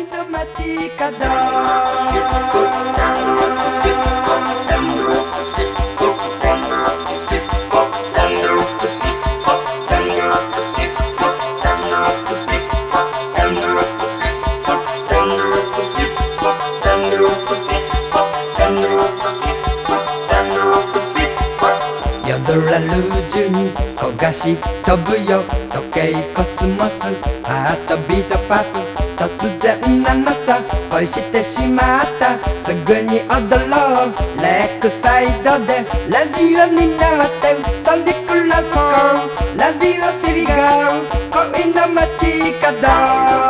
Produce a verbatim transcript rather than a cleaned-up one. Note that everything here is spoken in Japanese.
恋の街角夜空ルージュに焦がし飛ぶよ時計コスモスハートビートパップ突然なのさ恋してしまったすぐに踊ろうレックサイドでラジオになってソニックラブコーラジオシリガー恋の街角